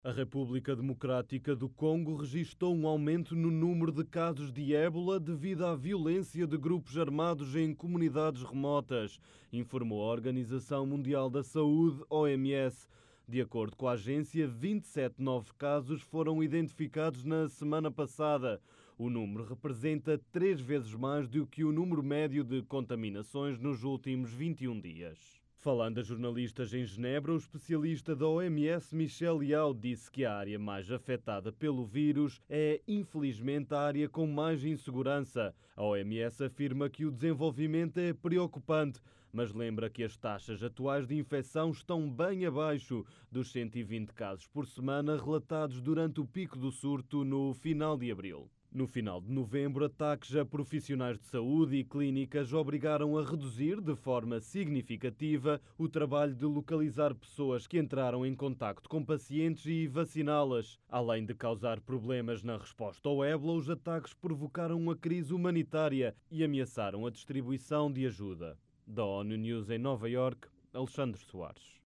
A República Democrática do Congo registrou um aumento no número de casos de ébola devido à violência de grupos armados em comunidades remotas, informou a Organização Mundial da Saúde, OMS. De acordo com a agência, 27 novos casos foram identificados na semana passada. O número representa 3 vezes mais do que o número médio de contaminações nos últimos 21 dias. Falando a jornalistas em Genebra, o especialista da OMS, Michel Liao, disse que a área mais afetada pelo vírus é, infelizmente, a área com mais insegurança. A OMS afirma que o desenvolvimento é preocupante, mas lembra que as taxas atuais de infecção estão bem abaixo dos 120 casos por semana relatados durante o pico do surto no final de abril. No final de novembro, ataques a profissionais de saúde e clínicas obrigaram a reduzir de forma significativa o trabalho de localizar pessoas que entraram em contacto com pacientes e vaciná-las. Além de causar problemas na resposta ao ébola, os ataques provocaram uma crise humanitária e ameaçaram a distribuição de ajuda. Da ONU News em Nova Iorque, Alexandre Soares.